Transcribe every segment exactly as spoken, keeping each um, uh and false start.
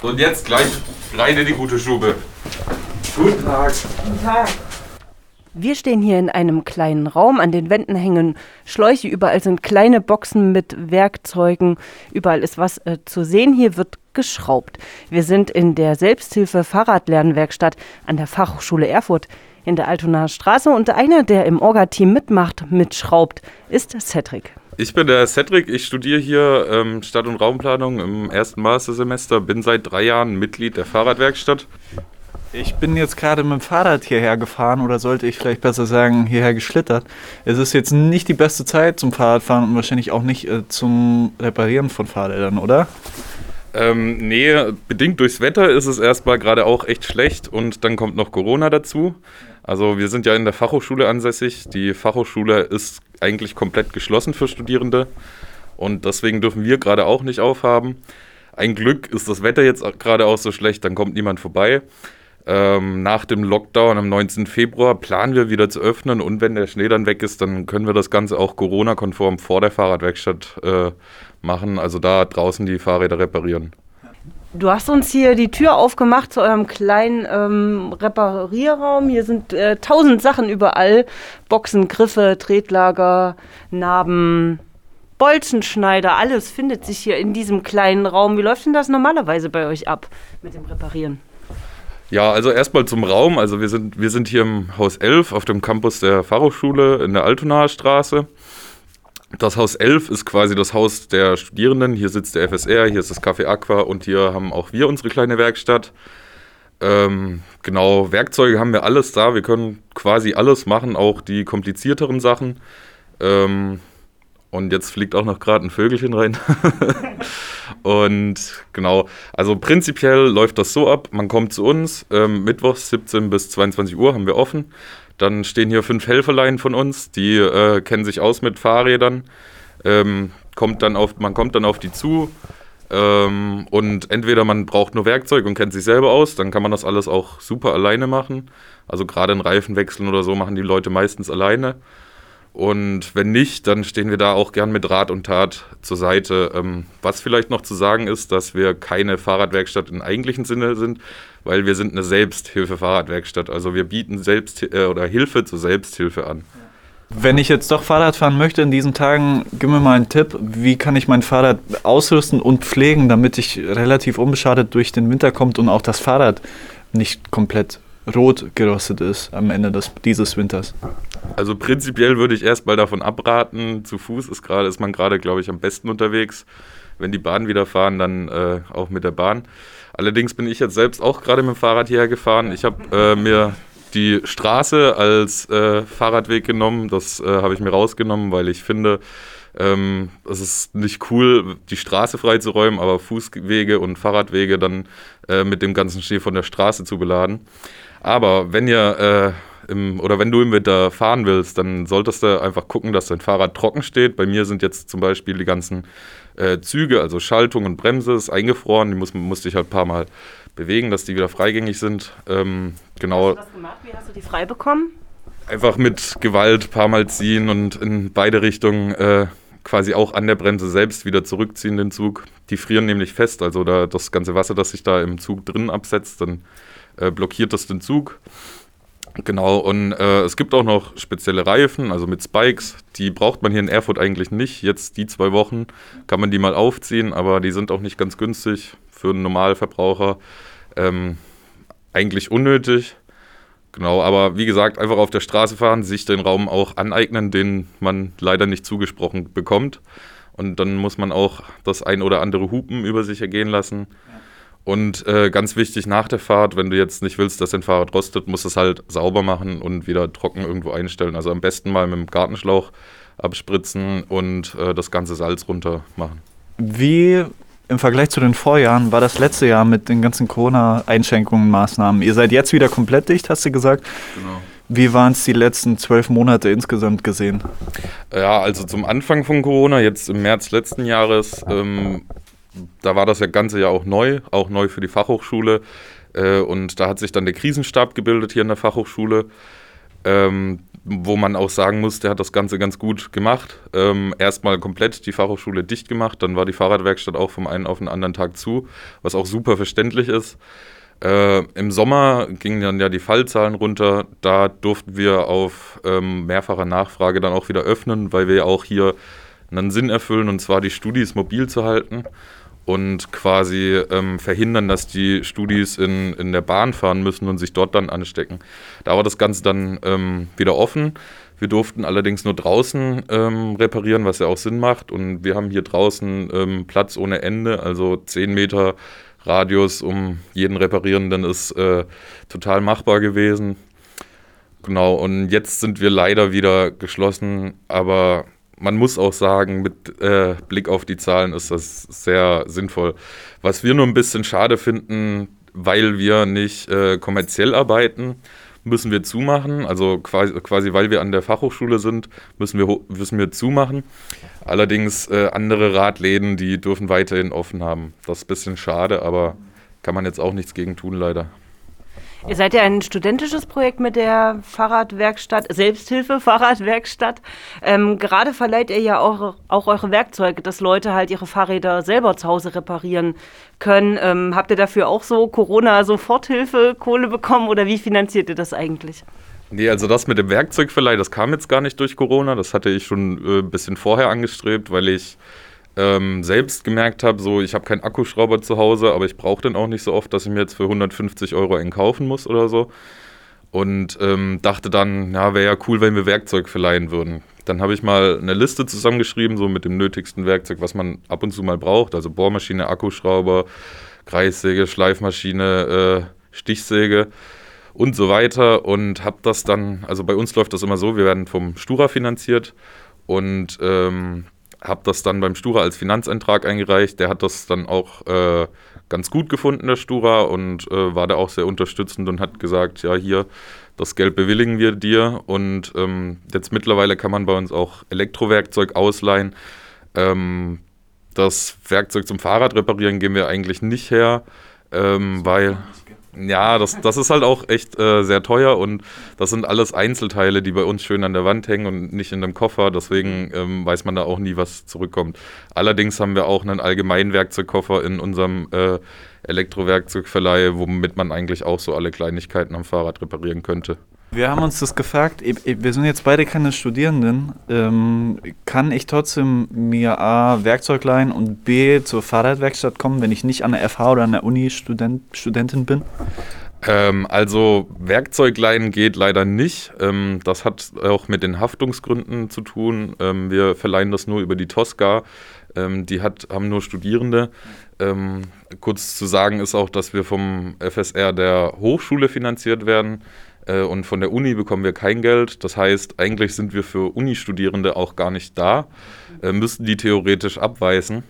Und jetzt gleich rein in die gute Stube. Guten Tag. Guten Tag. Wir stehen hier in einem kleinen Raum. An den Wänden hängen Schläuche. Überall sind kleine Boxen mit Werkzeugen. Überall ist was äh, zu sehen. Hier wird geschraubt. Wir sind in der Selbsthilfe-Fahrradlernwerkstatt an der Fachhochschule Erfurt in der Altonaer Straße. Und einer, der im Orga-Team mitmacht, mitschraubt, ist Cedric. Ich bin der Cedric. Ich studiere hier ähm, Stadt- und Raumplanung im ersten Mastersemester. Bin seit drei Jahren Mitglied der Fahrradwerkstatt. Ich bin jetzt gerade mit dem Fahrrad hierher gefahren oder sollte ich vielleicht besser sagen, hierher geschlittert. Es ist jetzt nicht die beste Zeit zum Fahrradfahren und wahrscheinlich auch nicht äh, zum Reparieren von Fahrrädern, oder? Ähm, nee, bedingt durchs Wetter ist es erstmal gerade auch echt schlecht und dann kommt noch Corona dazu. Also wir sind ja in der Fachhochschule ansässig. Die Fachhochschule ist eigentlich komplett geschlossen für Studierende und deswegen dürfen wir gerade auch nicht aufhaben. Ein Glück ist das Wetter jetzt gerade auch so schlecht, dann kommt niemand vorbei. Ähm, nach dem Lockdown am neunzehnten Februar planen wir wieder zu öffnen und wenn der Schnee dann weg ist, dann können wir das Ganze auch Corona-konform vor der Fahrradwerkstatt äh, machen, also da draußen die Fahrräder reparieren. Du hast uns hier die Tür aufgemacht zu eurem kleinen ähm, Reparierraum. Hier sind äh, tausend Sachen überall. Boxen, Griffe, Tretlager, Narben, Bolzenschneider, alles findet sich hier in diesem kleinen Raum. Wie läuft denn das normalerweise bei euch ab mit dem Reparieren? Ja, also erstmal zum Raum. Also wir sind, wir sind hier im Haus elf auf dem Campus der Fachhochschule in der Altonaer Straße. Das Haus elf ist quasi das Haus der Studierenden. Hier sitzt der F S R, hier ist das Café Aqua und hier haben auch wir unsere kleine Werkstatt. Ähm, genau, Werkzeuge haben wir alles da. Wir können quasi alles machen, auch die komplizierteren Sachen. Ähm, Und jetzt fliegt auch noch gerade ein Vögelchen rein. Und genau, also prinzipiell läuft das so ab, man kommt zu uns, ähm, mittwochs siebzehn bis zweiundzwanzig Uhr haben wir offen. Dann stehen hier fünf Helferlein von uns, die äh, kennen sich aus mit Fahrrädern. Ähm, kommt dann auf, man kommt dann auf die zu ähm, und entweder man braucht nur Werkzeug und kennt sich selber aus, dann kann man das alles auch super alleine machen. Also gerade einen Reifen wechseln oder so machen die Leute meistens alleine. Und wenn nicht, dann stehen wir da auch gern mit Rat und Tat zur Seite. Ähm, was vielleicht noch zu sagen ist, dass wir keine Fahrradwerkstatt im eigentlichen Sinne sind, weil wir sind eine Selbsthilfe-Fahrradwerkstatt. Also wir bieten Selbst äh, oder Hilfe zur Selbsthilfe an. Wenn ich jetzt doch Fahrrad fahren möchte in diesen Tagen, gib mir mal einen Tipp. Wie kann ich mein Fahrrad ausrüsten und pflegen, damit ich relativ unbeschadet durch den Winter komme und auch das Fahrrad nicht komplett rot gerostet ist am Ende des, dieses Winters? Also prinzipiell würde ich erstmal davon abraten. Zu Fuß ist, grade, ist man gerade, glaube ich, am besten unterwegs. Wenn die Bahn wieder fahren, dann äh, auch mit der Bahn. Allerdings bin ich jetzt selbst auch gerade mit dem Fahrrad hierher gefahren. Ich habe äh, mir die Straße als äh, Fahrradweg genommen. Das äh, habe ich mir rausgenommen, weil ich finde, ähm, es ist nicht cool, die Straße freizuräumen, aber Fußwege und Fahrradwege dann äh, mit dem ganzen Schnee von der Straße zu beladen. Aber wenn ihr äh, im, oder wenn du im Winter fahren willst, dann solltest du einfach gucken, dass dein Fahrrad trocken steht. Bei mir sind jetzt zum Beispiel die ganzen äh, Züge, also Schaltung und Bremse, ist eingefroren. Die muss, musste ich halt ein paar Mal bewegen, dass die wieder freigängig sind. Ähm, genau. Hast du das gemacht? Wie hast du die frei bekommen? Einfach mit Gewalt ein paar Mal ziehen und in beide Richtungen äh, quasi auch an der Bremse selbst wieder zurückziehen, den Zug. Die frieren nämlich fest, also da, das ganze Wasser, das sich da im Zug drin absetzt, dann äh, blockiert das den Zug. Genau, und äh, es gibt auch noch spezielle Reifen, also mit Spikes, die braucht man hier in Erfurt eigentlich nicht. Jetzt die zwei Wochen kann man die mal aufziehen, aber die sind auch nicht ganz günstig für einen Normalverbraucher. Ähm, eigentlich unnötig. Genau, aber wie gesagt, einfach auf der Straße fahren, sich den Raum auch aneignen, den man leider nicht zugesprochen bekommt. Und dann muss man auch das ein oder andere Hupen über sich ergehen lassen. Und äh, ganz wichtig nach der Fahrt, wenn du jetzt nicht willst, dass dein Fahrrad rostet, musst du es halt sauber machen und wieder trocken irgendwo einstellen. Also am besten mal mit dem Gartenschlauch abspritzen und äh, das ganze Salz runter machen. Wie im Vergleich zu den Vorjahren war das letzte Jahr mit den ganzen Corona-Einschränkungen, Maßnahmen? Ihr seid jetzt wieder komplett dicht, hast du gesagt? Genau. Wie waren es die letzten zwölf Monate insgesamt gesehen? Ja, also zum Anfang von Corona, jetzt im März letzten Jahres, ähm, da war das ja ganze Jahr auch neu, auch neu für die Fachhochschule. Äh, und da hat sich dann der Krisenstab gebildet hier in der Fachhochschule. Ähm, wo man auch sagen muss, der hat das Ganze ganz gut gemacht. Ähm, erstmal komplett die Fachhochschule dicht gemacht, dann war die Fahrradwerkstatt auch vom einen auf den anderen Tag zu, was auch super verständlich ist. Äh, Im Sommer gingen dann ja die Fallzahlen runter, da durften wir auf ähm, mehrfacher Nachfrage dann auch wieder öffnen, weil wir ja auch hier einen Sinn erfüllen, und zwar die Studis mobil zu halten und quasi ähm, verhindern, dass die Studis in, in der Bahn fahren müssen und sich dort dann anstecken. Da war das Ganze dann ähm, wieder offen. Wir durften allerdings nur draußen ähm, reparieren, was ja auch Sinn macht. Und wir haben hier draußen ähm, Platz ohne Ende, also zehn Meter Radius um jeden Reparierenden ist äh, total machbar gewesen. Genau, und jetzt sind wir leider wieder geschlossen, aber man muss auch sagen, mit äh, Blick auf die Zahlen ist das sehr sinnvoll. Was wir nur ein bisschen schade finden, weil wir nicht äh, kommerziell arbeiten, müssen wir zumachen. Also quasi, quasi weil wir an der Fachhochschule sind, müssen wir, müssen wir zumachen. Allerdings äh, andere Radläden, die dürfen weiterhin offen haben. Das ist ein bisschen schade, aber kann man jetzt auch nichts gegen tun, leider. Ihr seid ja ein studentisches Projekt mit der Fahrradwerkstatt, Selbsthilfe-Fahrradwerkstatt. Ähm, gerade verleiht ihr ja auch, auch eure Werkzeuge, dass Leute halt ihre Fahrräder selber zu Hause reparieren können. Ähm, habt ihr dafür auch so Corona-Soforthilfe-Kohle bekommen oder wie finanziert ihr das eigentlich? Nee, also das mit dem Werkzeugverleih, das kam jetzt gar nicht durch Corona. Das hatte ich schon äh, ein bisschen vorher angestrebt, weil ich Ähm, selbst gemerkt habe, so ich habe keinen Akkuschrauber zu Hause, aber ich brauche den auch nicht so oft, dass ich mir jetzt für hundertfünfzig Euro einen kaufen muss oder so. Und ähm, dachte dann, ja, wäre ja cool, wenn wir Werkzeug verleihen würden. Dann habe ich mal eine Liste zusammengeschrieben, so mit dem nötigsten Werkzeug, was man ab und zu mal braucht. Also Bohrmaschine, Akkuschrauber, Kreissäge, Schleifmaschine, äh, Stichsäge und so weiter. Und habe das dann, also bei uns läuft das immer so, wir werden vom Stura finanziert und ähm, habe das dann beim Stura als Finanzantrag eingereicht. Der hat das dann auch äh, ganz gut gefunden, der Stura, und äh, war da auch sehr unterstützend und hat gesagt, ja, hier, das Geld bewilligen wir dir. Und ähm, jetzt mittlerweile kann man bei uns auch Elektrowerkzeug ausleihen. Ähm, das Werkzeug zum Fahrrad reparieren geben wir eigentlich nicht her, ähm, weil... Ja, das, das ist halt auch echt äh, sehr teuer, und das sind alles Einzelteile, die bei uns schön an der Wand hängen und nicht in einem Koffer, deswegen ähm, weiß man da auch nie, was zurückkommt. Allerdings haben wir auch einen allgemeinen Werkzeugkoffer in unserem äh, Elektrowerkzeugverleih, womit man eigentlich auch so alle Kleinigkeiten am Fahrrad reparieren könnte. Wir haben uns das gefragt, wir sind jetzt beide keine Studierenden, ähm, kann ich trotzdem mir A, Werkzeug leihen und B, zur Fahrradwerkstatt kommen, wenn ich nicht an der F H oder an der Uni Student, Studentin bin? Ähm, also Werkzeug leihen geht leider nicht. Ähm, das hat auch mit den Haftungsgründen zu tun. Ähm, wir verleihen das nur über die Tosca. Ähm, die hat, haben nur Studierende. Ähm, kurz zu sagen ist auch, dass wir vom F S R der Hochschule finanziert werden. Und von der Uni bekommen wir kein Geld. Das heißt, eigentlich sind wir für Uni-Studierende auch gar nicht da, äh, müssten die theoretisch abweisen.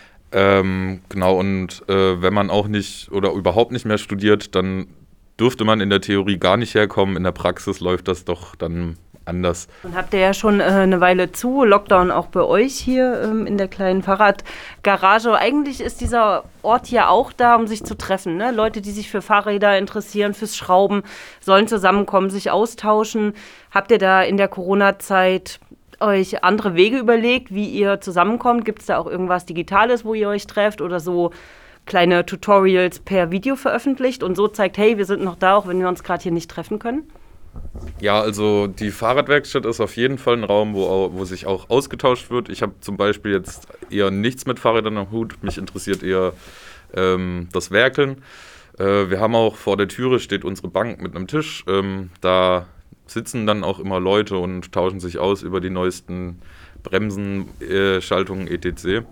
Ähm, genau, und äh, wenn man auch nicht oder überhaupt nicht mehr studiert, dann dürfte man in der Theorie gar nicht herkommen. In der Praxis läuft das doch dann anders. Und habt ihr ja schon äh, eine Weile zu, Lockdown auch bei euch hier ähm, in der kleinen Fahrradgarage. Eigentlich ist dieser Ort ja auch da, um sich zu treffen. Ne? Leute, die sich für Fahrräder interessieren, fürs Schrauben, sollen zusammenkommen, sich austauschen. Habt ihr da in der Corona-Zeit euch andere Wege überlegt, wie ihr zusammenkommt? Gibt es da auch irgendwas Digitales, wo ihr euch trefft oder so kleine Tutorials per Video veröffentlicht und so zeigt, hey, wir sind noch da, auch wenn wir uns gerade hier nicht treffen können? Ja, also die Fahrradwerkstatt ist auf jeden Fall ein Raum, wo, wo sich auch ausgetauscht wird. Ich habe zum Beispiel jetzt eher nichts mit Fahrrädern am Hut. Mich interessiert eher ähm, das Werkeln. Äh, wir haben auch vor der Türe steht unsere Bank mit einem Tisch. Ähm, da sitzen dann auch immer Leute und tauschen sich aus über die neuesten Bremsen, äh, Schaltungen et cetera.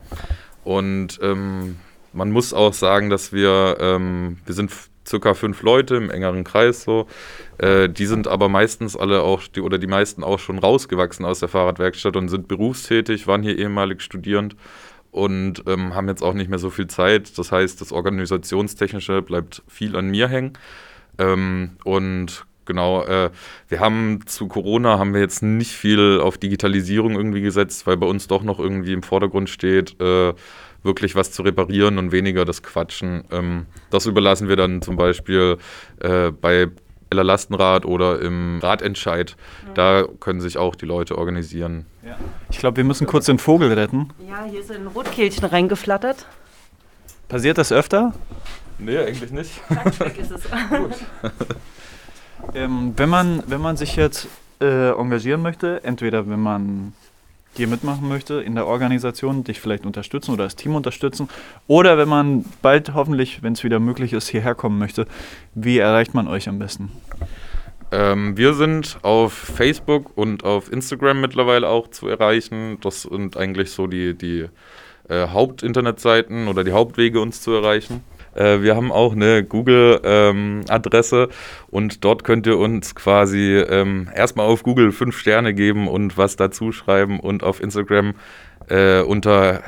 Und ähm, man muss auch sagen, dass wir, ähm, wir sind circa fünf Leute im engeren Kreis so. Äh, die sind aber meistens alle auch, die, oder die meisten auch schon rausgewachsen aus der Fahrradwerkstatt und sind berufstätig, waren hier ehemalig studierend und ähm, haben jetzt auch nicht mehr so viel Zeit. Das heißt, das Organisationstechnische bleibt viel an mir hängen. Ähm, und genau, äh, wir haben zu Corona haben wir jetzt nicht viel auf Digitalisierung irgendwie gesetzt, weil bei uns doch noch irgendwie im Vordergrund steht, äh, wirklich was zu reparieren und weniger das Quatschen. Ähm, das überlassen wir dann zum Beispiel äh, bei Lastenrad oder im Radentscheid. Da können sich auch die Leute organisieren. Ja. Ich glaube, wir müssen kurz den Vogel retten. Ja, hier ist ein Rotkehlchen reingeflattert. Passiert das öfter? Nee, eigentlich nicht. Zack, weg ist es. ähm, wenn man, wenn man sich jetzt äh, engagieren möchte, entweder wenn man hier mitmachen möchte in der Organisation, dich vielleicht unterstützen oder das Team unterstützen, oder wenn man bald hoffentlich, wenn es wieder möglich ist, hierher kommen möchte, wie erreicht man euch am besten? Ähm, wir sind auf Facebook und auf Instagram mittlerweile auch zu erreichen. Das sind eigentlich so die, die äh, Hauptinternetseiten oder die Hauptwege, uns zu erreichen. Äh, wir haben auch eine Google-Adresse ähm, und dort könnt ihr uns quasi ähm, erstmal auf Google fünf Sterne geben und was dazu schreiben und auf Instagram äh, unter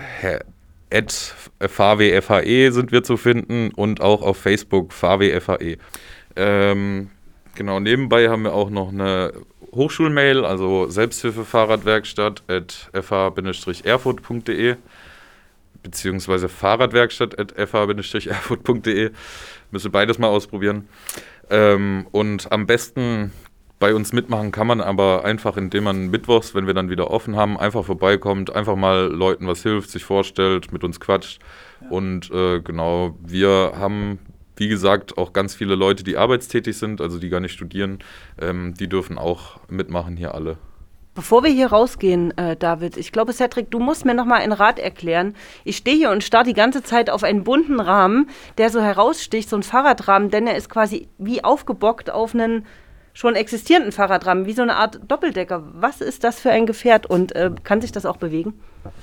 at fawfae sind wir zu finden und auch auf Facebook fawfae. Ähm, genau, nebenbei haben wir auch noch eine Hochschulmail, also Selbsthilfefahrradwerkstatt at f h erfurt punkt d e beziehungsweise fahrradwerkstatt at f h erfurt punkt d e. Müsst ihr beides mal ausprobieren. Ähm, und am besten bei uns mitmachen kann man aber einfach, indem man mittwochs, wenn wir dann wieder offen haben, einfach vorbeikommt, einfach mal Leuten was hilft, sich vorstellt, mit uns quatscht. Ja. Und äh, genau, wir haben, wie gesagt, auch ganz viele Leute, die arbeitstätig sind, also die gar nicht studieren, ähm, die dürfen auch mitmachen hier alle. Bevor wir hier rausgehen, äh, David, ich glaube, Cedric, du musst mir nochmal ein Rad erklären. Ich stehe hier und starre die ganze Zeit auf einen bunten Rahmen, der so heraussticht, so ein Fahrradrahmen, denn er ist quasi wie aufgebockt auf einen schon existierenden Fahrradrahmen, wie so eine Art Doppeldecker. Was ist das für ein Gefährt und äh, kann sich das auch bewegen?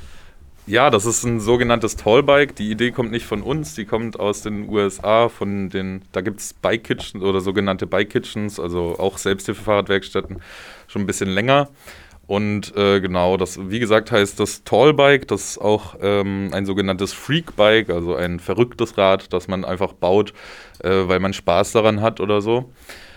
Ja, das ist ein sogenanntes Tallbike. Die Idee kommt nicht von uns, die kommt aus den U S A, von den, da gibt es Bike Kitchens oder sogenannte Bike Kitchens, also auch Selbsthilfefahrradwerkstätten, schon ein bisschen länger. Und äh, genau, das, wie gesagt, heißt das Tallbike, das ist auch ähm, ein sogenanntes Freakbike, also ein verrücktes Rad, das man einfach baut, äh, weil man Spaß daran hat oder so.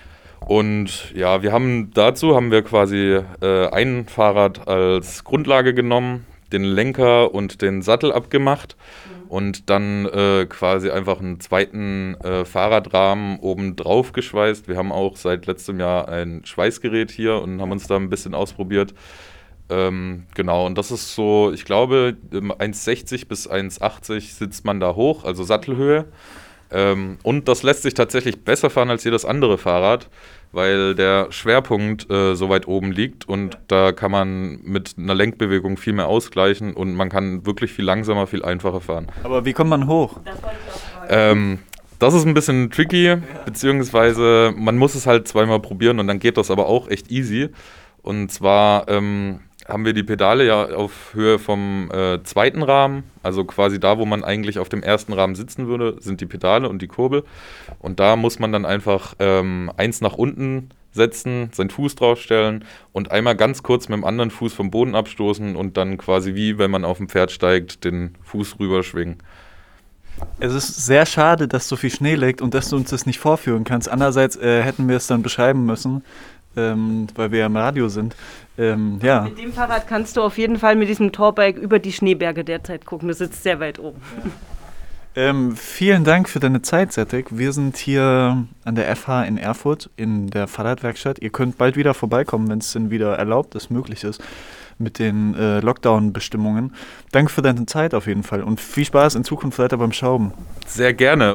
Und ja, wir haben dazu haben wir quasi äh, ein Fahrrad als Grundlage genommen, den Lenker und den Sattel abgemacht mhm. und dann äh, quasi einfach einen zweiten äh, Fahrradrahmen oben drauf geschweißt. Wir haben auch seit letztem Jahr ein Schweißgerät hier und haben uns da ein bisschen ausprobiert. Ähm, genau, und das ist so, ich glaube, eins sechzig bis eins achtzig sitzt man da hoch, also Sattelhöhe. Ähm, und das lässt sich tatsächlich besser fahren als jedes andere Fahrrad, weil der Schwerpunkt äh, so weit oben liegt und da kann man mit einer Lenkbewegung viel mehr ausgleichen und man kann wirklich viel langsamer, viel einfacher fahren. Aber wie kommt man hoch? Das wollte ich auch fragen. Ähm, das ist ein bisschen tricky, ja. beziehungsweise man muss es halt zweimal probieren und dann geht das aber auch echt easy. Und zwar ähm, haben wir die Pedale ja auf Höhe vom äh, zweiten Rahmen, also quasi da, wo man eigentlich auf dem ersten Rahmen sitzen würde, sind die Pedale und die Kurbel. Und da muss man dann einfach ähm, eins nach unten setzen, seinen Fuß draufstellen und einmal ganz kurz mit dem anderen Fuß vom Boden abstoßen und dann quasi wie, wenn man auf dem Pferd steigt, den Fuß rüberschwingen. Es ist sehr schade, dass so viel Schnee liegt und dass du uns das nicht vorführen kannst. Andererseits äh, hätten wir es dann beschreiben müssen, ähm, weil wir ja im Radio sind. Ähm, ja. Mit dem Fahrrad kannst du auf jeden Fall mit diesem Tallbike über die Schneeberge derzeit gucken. Du sitzt sehr weit oben. Ja. Ähm, vielen Dank für deine Zeit, Cedric. Wir sind hier an der F H in Erfurt in der Fahrradwerkstatt. Ihr könnt bald wieder vorbeikommen, wenn es denn wieder erlaubt ist, möglich ist, mit den äh, Lockdown-Bestimmungen. Danke für deine Zeit auf jeden Fall und viel Spaß in Zukunft weiter beim Schrauben. Sehr gerne.